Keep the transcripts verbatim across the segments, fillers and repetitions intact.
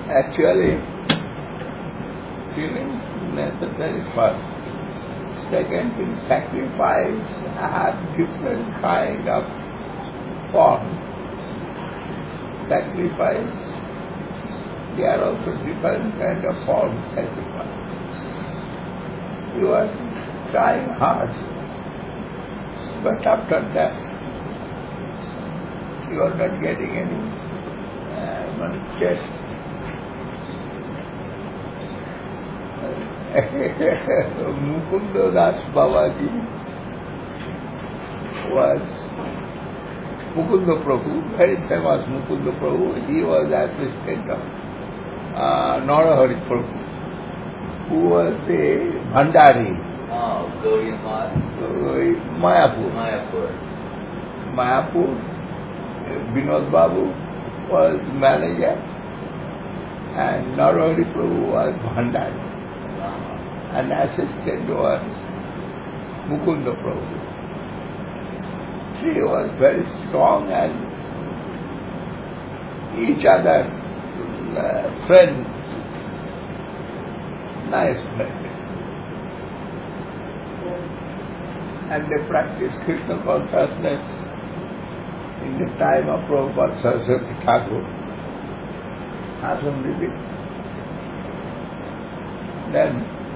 actually feeling necessary first. Second, in sacrifice, I have different kind of form. Sacrifice, there are also different kind of form sacrifice. You are trying hard, but after that, you are not getting any uh, chest. Mukunda Das Babaji was Mukunda Prabhu, very famous Mukunda Prabhu. He was assistant of uh, Narahari Prabhu, who was a Bhandari. Oh, Gauri Mayapur. Mayapur. Mayapur. Mayapur. Vinod Babu was manager, and Narahari Prabhu was Bhandari. And assistant was Mukunda Prabhu. She was very strong and each other uh, friend, nice friend. And they practiced Krishna consciousness in the time of Prabhupada Saraswati Thakur. Ashram Bibi. Then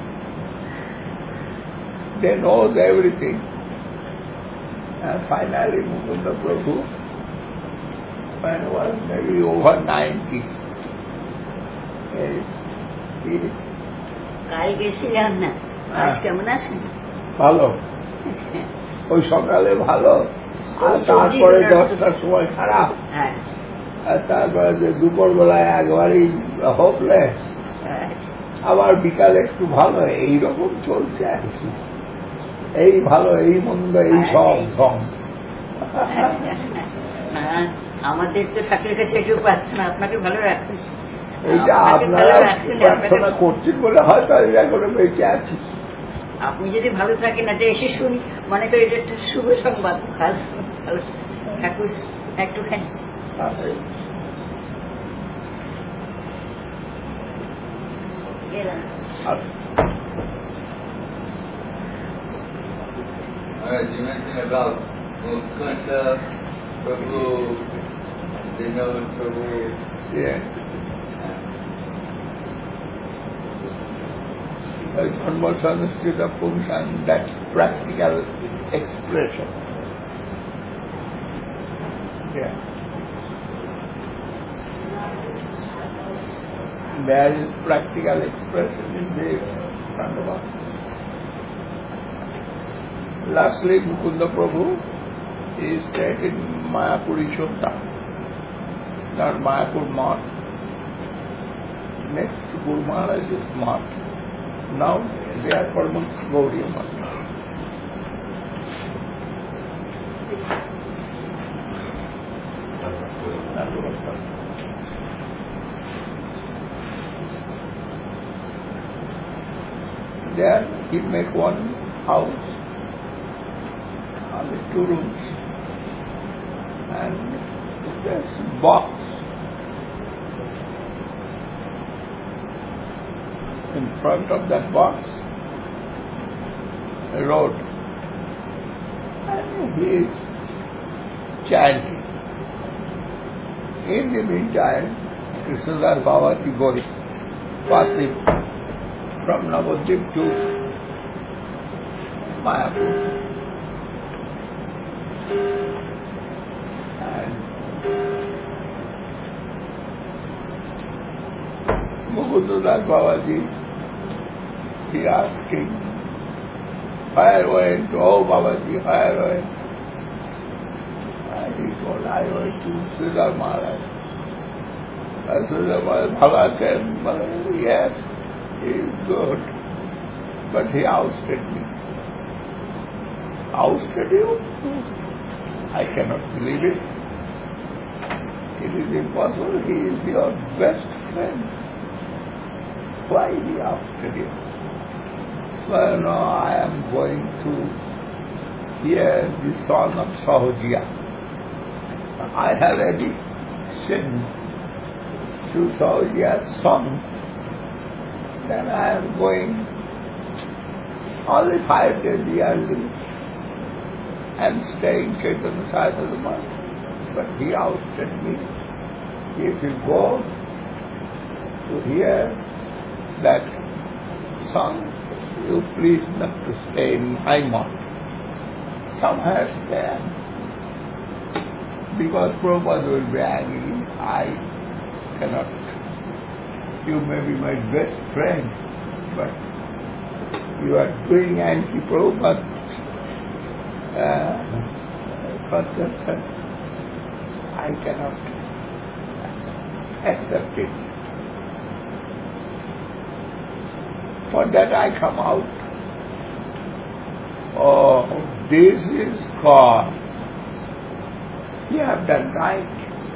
they know everything. And finally Mukunda Prabhu, when he was maybe over ninety, he কাল গেছিলাম না, আজ কেমন আছেন? ভালো, ওই সকালে ভালো, আর তারপরে দশটার সময় খারাপ, আর তারপরে যে দুপুর বেলায় একবারই হোপলেস, আবার বিকালে একটু ভালো, এইরকম চলছে আর কি। এই ভালো, এই মন্দ, এই সব সব আমাদের তো ঠাকুরের কাছে একটু প্রার্থনা আপনাকে ভালো রাখুন। এইটা আপনারা প্রার্থনা করছেন বলে হয়তো এখনো বেঁচে আছি। আপনি যদি ভালো থাকেন, এটা এসে শুনি, মনে করি এটা একটা শুভ সংবাদ। ঠাকুর একটুখানি গেলাম। Alright, you mentioned about Mukunda Prabhu, Vinod Prabhu. Yeah. Dharma Sanskritam function, that's practical expression. Yeah. There is practical expression in the Tandava. Lastly, Mukunda Prabhu is set in Mayapuri Shutta, not Mayapur Math. Next to Guru Maharaj is Math. Now they are Paramahansa Gaudiya Math. There he make one house, only two rooms, and there's a box. In front of that box, a road, and he is chanting. In the meantime, Krishnadas Babaji going, passing from Navadvip to Mayapur. And Mukundadas Babaji, he asking, where went? Oh Babaji, where went? And he told, I went to Sridhar Maharaj. And Sridhar Maharaj, Bhava said, yes, he is good, but he ousted me. Ousted you? I cannot believe it. It is impossible. He is your best friend. Why he ousted you? Well, no, I am going to hear the song of Sahojiya. I have already sinned to Saudia's song, then I am going only five days yearly and staying Chaitanya Sadhuma. But he ousted me. If you go to hear that song, you please not to stay in my mouth. Somewhere there. Because Prabhupada will be angry. I cannot. You may be my best friend, but you are doing anti-Prabhupada uh, conception. I cannot accept it. For that I come out. Oh, this is God. You have done right.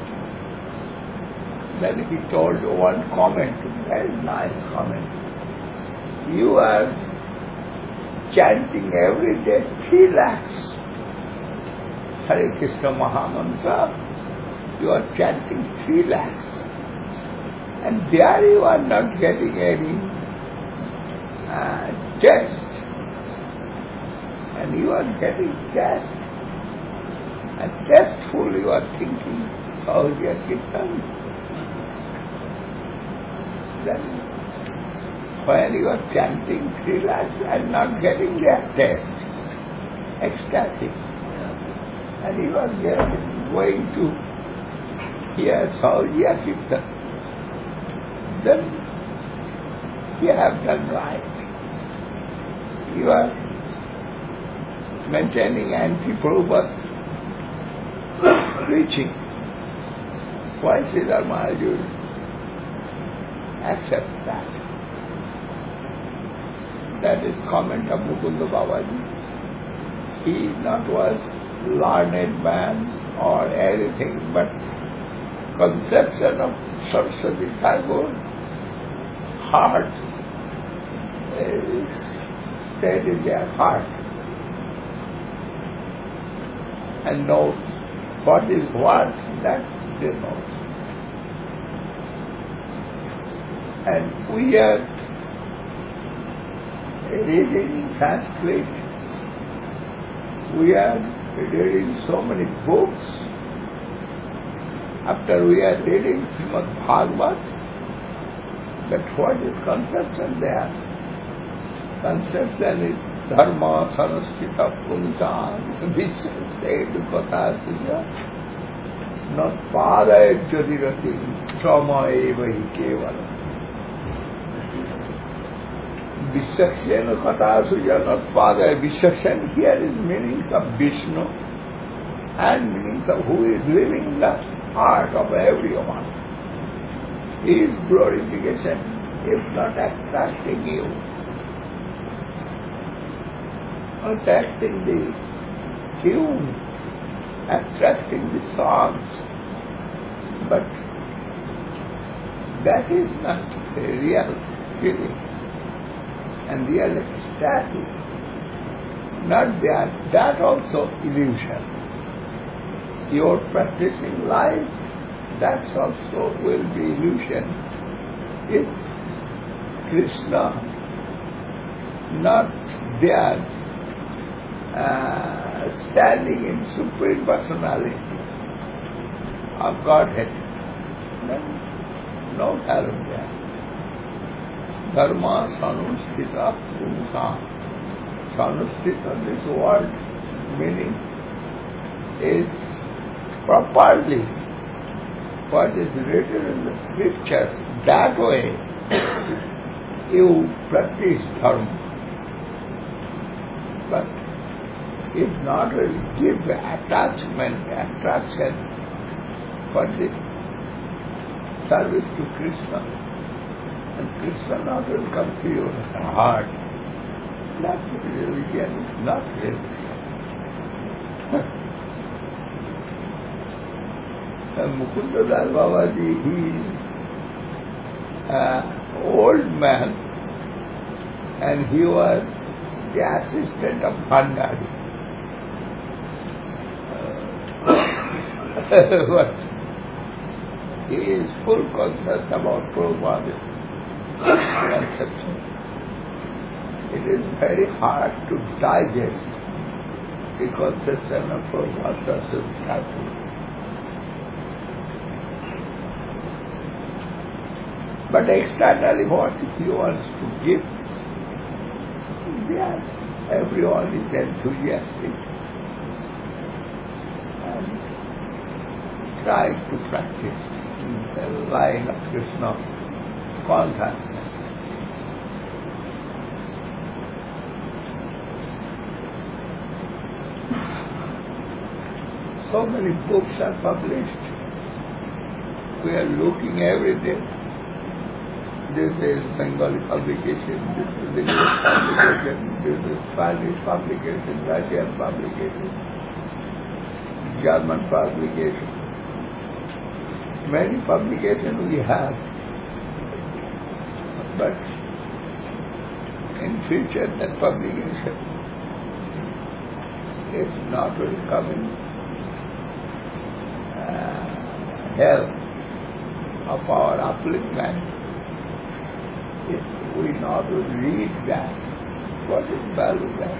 Then he told one comment, very nice comment. You are chanting every day three lakhs. Hare Krishna Mahamantra, you are chanting three lakhs. And there you are not getting any uh, test. And you are getting test. And testful you are thinking, Saudya Kirtan. Then when you are chanting three lakhs and not getting that test, ecstatic, and you are getting, going to hear Saudya Kirtan, then you have done right. You are maintaining anti-Prabhupada preaching. Why Sridhar Maharaj will accept that? That is comment of Mukunda Babaji. He not was learned man or anything, but conception of Saraswati Tagore, heart is stayed in their heart and knows what is what, that they know. And we are reading Sanskrit, we are reading so many books. After we are reading Srimad Bhagavad, but what is conception there? Conception is dharma, sanskita, punsa, vishesh, kata, suja, not pada jadirati, trama evahi kevala. Vishesh, kata, suja, not pada. Vishesh here is meanings of Vishnu and meanings of who is living the heart of everyone. His glorification is not attracting you, attracting the tune, attracting the songs, but that is not a real feeling and real ecstatic. Not that, that also illusion. Your practicing life, that also will be illusion. If Krishna not there, uh, standing in Supreme Personality of Godhead, then no talent there. Dharma sanustita pumsa. Sanustita, this word meaning is properly what is written in the scripture. That way you practice dharma. But if not, will give attachment, attraction for the service to Krishna. And Krishna not will come to your heart. That religion is not religion. And Mukunda Das Babaji, he is an old man and he was the assistant of Bhandari. Uh, but he is full conscious about Prabhupada's conception. It is very hard to digest the conception of Prabhupada's Thakur. But externally what he wants to give, yes, everyone is enthusiastic and trying to practice the line of Krishna consciousness. So many books are published. We are looking every day. This is Bengali publication, this is English publication, this is Spanish publication, Russian publication, German publication. Many publications we have, but in future that publication is not will come in uh, help of our upliftment. If we not read that, what is value there?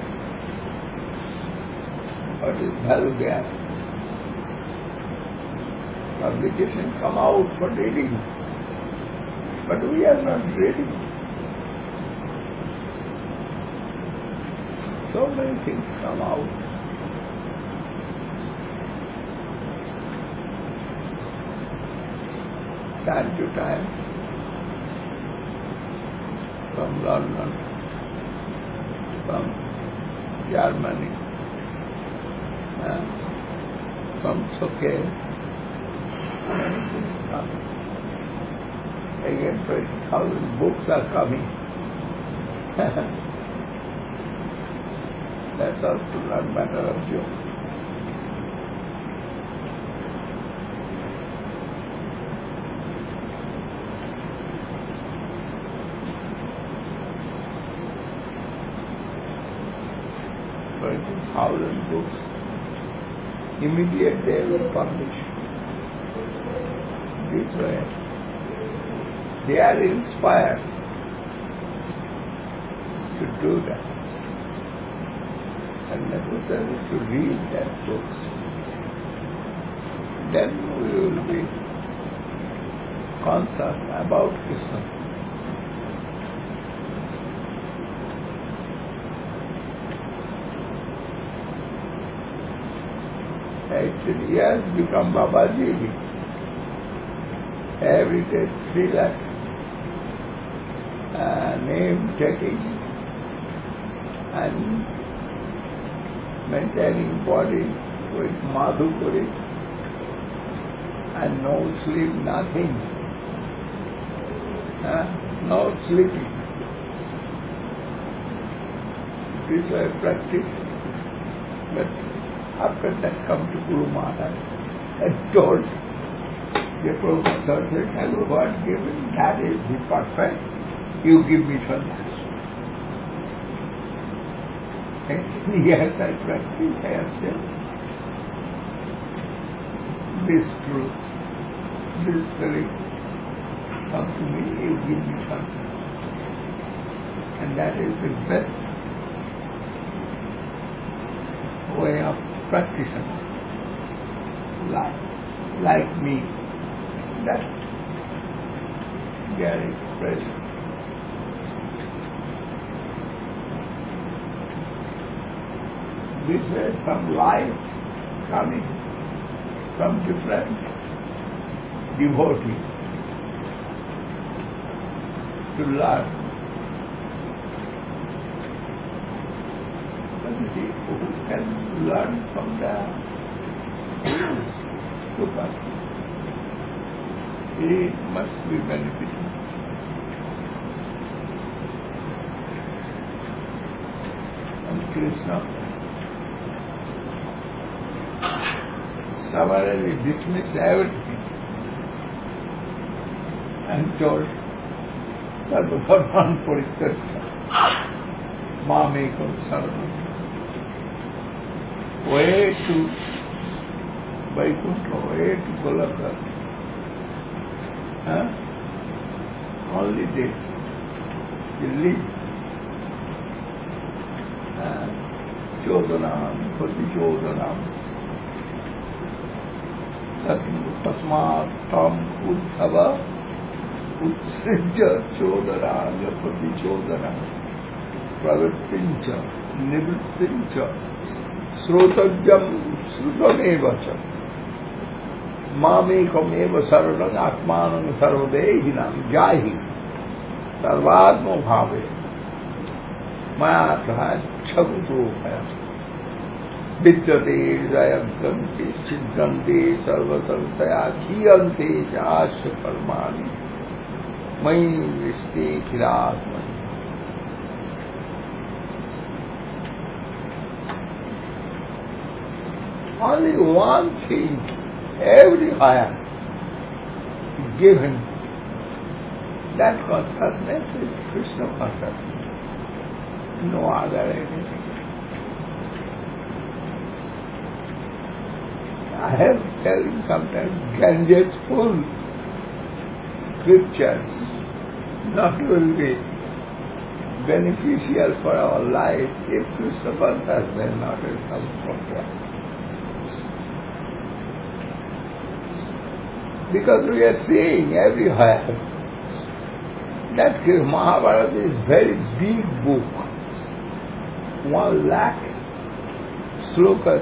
What is value there? Publication come out for reading, but we are not reading. So many things come out. Time to time, from London, from Germany, uh, from Soke, again twenty thousand books are coming. That's also not matter of joke. Thousand books, immediate they will publish. This way, they are inspired to do that, and necessary to read that books. Then we will be concerned about Krishna. Actually, he has become Babaji. Every day, three lakhs uh, name taking and maintaining body with Madhupuri and no sleep, nothing. Uh, no sleeping. This way practice. But after that come to Guru Maharaj and told the professor said, "Hello, what given? That is the perfect. You give me sannyas." And yes, I practice, I have said, this truth, this spirit, come to me, you give me sannyas. And that is the best way of practicing life, like me, that they are expressed. This way some light coming from different devotees to learn. Who can learn from the super. It must be beneficial. And Krishna summarily dismissed everything and told Sarvabharman Parityajya Mamekam Saranam. Way to Vaikuntha, way to Golaka, Huh? Only this. You live. Chodanam, Pati-chodanam. Tasmat tam uddhava utsrijya chodanam Pati-chodanam. Pravrittincha, nivrittincha, srotajam, srutameva-cha. Mamekam eva saranam atmanam sarvadehinam jahi sarvatma bhave. Maya chabutopaya vidyate jayantanti siddhante sarvasansaya khiyante jasya karmani mayi viste khilatmani. Only one thing, everywhere is given. That consciousness is Krishna consciousness. No other anything. I am telling sometimes Ganges full scriptures not will be beneficial for our life if Krishna consciousness not will come from there. Because we are seeing everywhere that Mahabharata is a very big book. One lakh slokas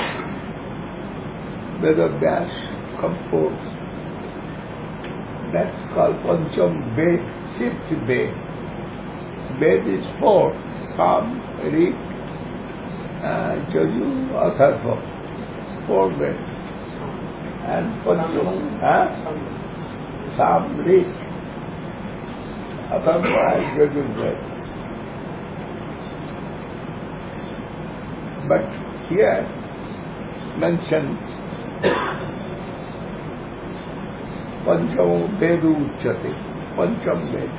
Vedavyas composed. That's called Pancham Ved, fifth Ved. Ved is four, Sam, Rik, uh, Jaju, Atharva. Four Veds. And Pancham, huh? Sam, Rik, Atharva and Jaju Ved. But here mentioned Pancham Vedu Uchyate, Pancham Ved,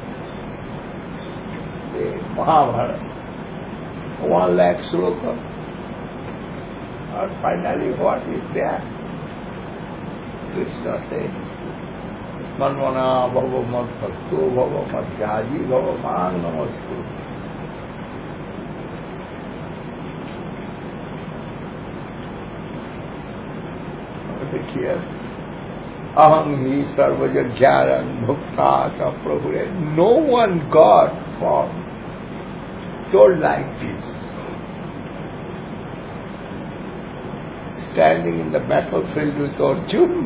the Mahabharata, one lakh sloka. And finally what is there? Krishna said, Manvana bhava mat bhakto bhava mat jaji bhava man namastu. Here, aham hi sarvaja jnanan bhukta cha prabhure. No one God form told like this. Standing in the battlefield with Arjuna,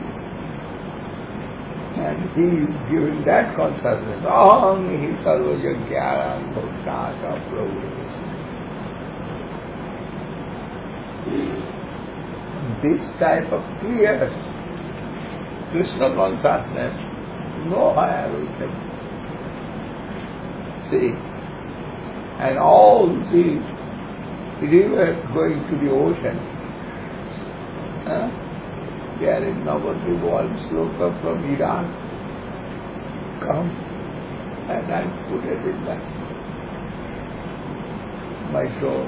and he is giving that consciousness. Aham hi sarvaja jnanan bhukta cha prabhure. This type of clear Krishna consciousness, nowhere we can see. And all the rivers going to the ocean, huh? There is nobody one sloka from Iran. Come and I put it in that my soul,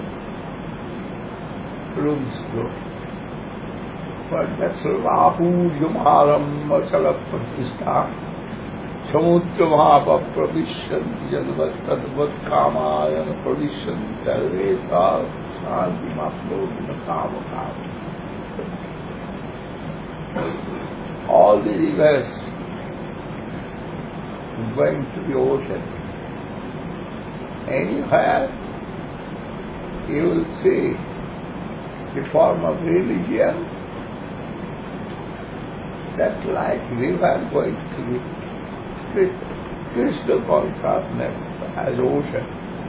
room scroll. But that's Rahu Yamaram Achala Pratishtha Samudra Mahapa Pravishan Janvat Tadvat Kamayana Pravishan Sarvesa Shanti Maplodina Kama Kama. All the rivers going to the ocean. Anywhere you will see the form of religion. That's like river going to the crystal consciousness as ocean.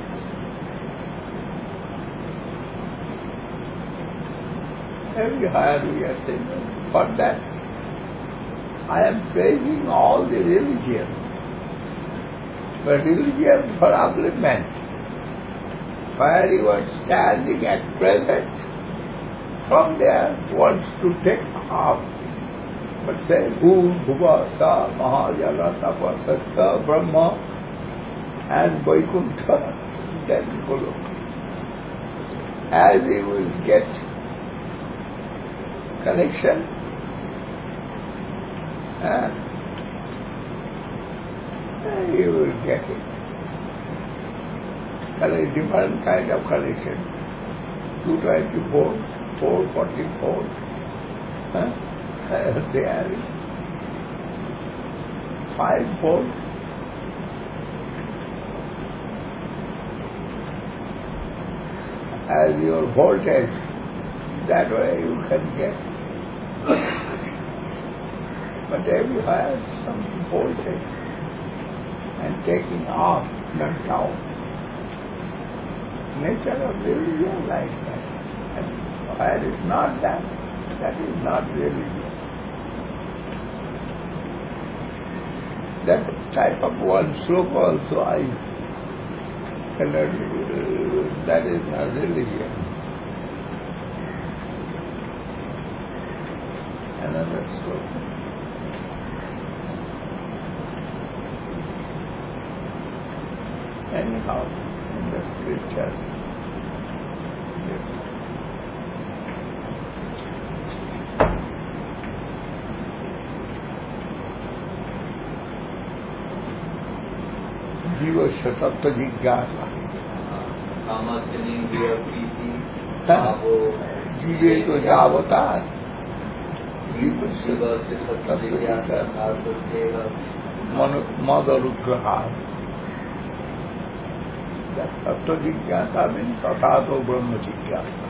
Everywhere we are saying, for that I am praising all the religions, but religion for upliftment. Where you are standing at present, from there wants to take off. But say, Bhu, Bhuva, Sa, Mahajala, Tapa, Satta, Brahma, and Vaikuntha, then Guru. As he will get connection, uh, you will get it. There is different kind of condition. two twenty-four, four forty-four. Huh? There is five four. As your voltage, that way you can get. But everywhere some voltage and taking off, not down. Nature of religion like that. And where is not that, that is not religion. That type of one slope also I cannot, uh, that is not religion. Another slope. Anyhow, in the scriptures, yes. जीव तत्व जिज्ञासा जीवे तो जावता जीव मद अनुग्रहार तत्व जिज्ञासा में तथा तो ब्रह्म जिज्ञासा.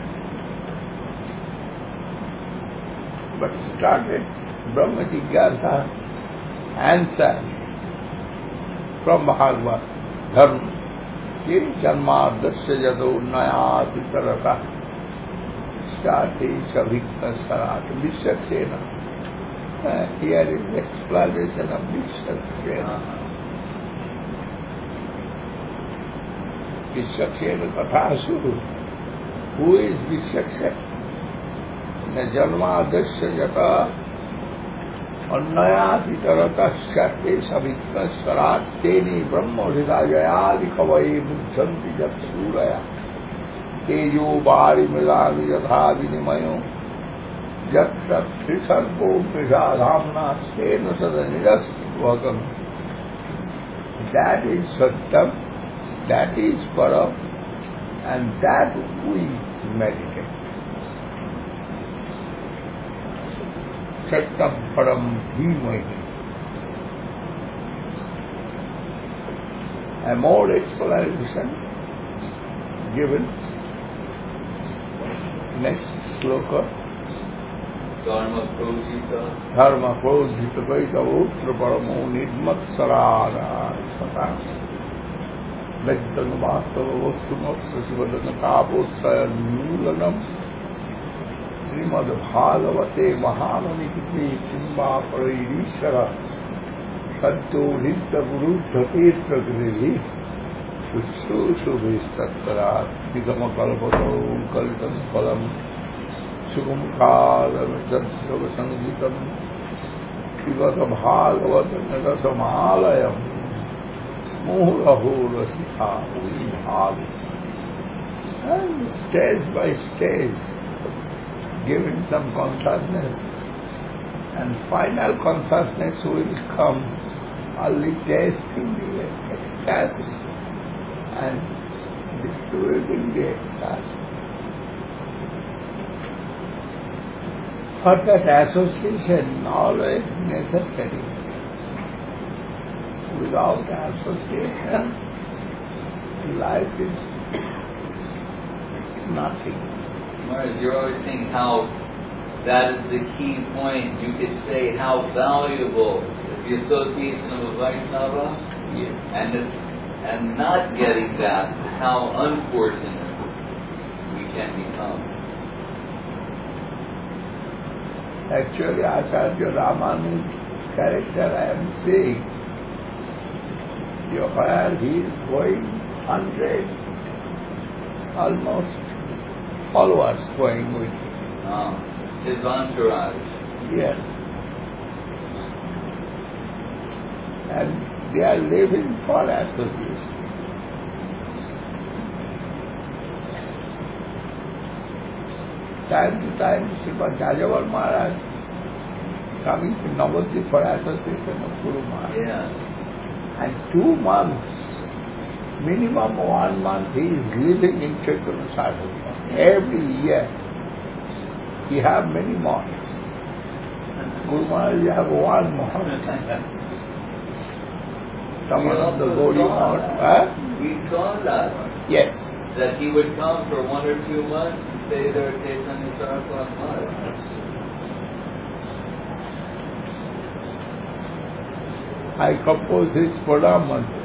But started Brahma Jigyasa answer from Bhagavad Dharma. Ye janmadasya jado nayati tarata stati savikta sarat Vishaksena. Uh, here is the explanation of Vishaksena. Vishaksena Kathasuru. Who is Vishaksena? न जन्मादस्य जता अन्नयातितरतश्चते सवित्तस्वरात् तेनि ब्रह्म हृदयादि कवये मुह्यन्ति जत्सूरया तेजो वारिमृदानि यथा विनिमयो यत्र त्रिसर्गो मृषाधाम्ना स्तेन सदनिरस्वगम्. That is Satyam, that is Param, and that we meditate. Satyam Param Dhimahi. A more explanation given next sloka. Dharma Prodhita Dharma Prodhita Vaitavoutra Paramo Nidmatsarana Sata Vedana Vastava Vastumatsa Sivadana Kaposaya Nulanam Srimad Bhagavate Mahanamikiti Kimba Parairishara Saddo Hidda Gurudha Petra Grihi Susu Subhistattarat Vidama Kalpato Kalitam Palam Sugam Kalam Jatsava Sangitam Shivata Bhagavata Nagasamalayam Muraho Rasika Uibhag. And stage by stage giving some consciousness, and final consciousness will come only tasting the ecstasy and distributing the ecstasy. For that association always necessary. Without association, life is nothing. Maharaj, you're always saying how that is the key point. You could say how valuable is the association of a Vaishnava, Yes. and it's, and not getting that, how unfortunate we can become. Actually, Acharya Ramanu's character I am seeing, where he is going hundred, almost followers going with him. Uh, his entourage. Yes. And they are living for association. Time to time, Srimad Jajavar Maharaj coming to Navadvip for association of Guru Maharaj. Yeah. And two months, minimum one month, he is living in Chaitanya Sadhana. Every year, he have many months. Guru Maharaj, you have one month. Someone on the Gaudiya month. Huh? We saw that. Yes. That he would come for one or two months and stay there at Chaitanya Saraswati. I compose his Pradam mantra.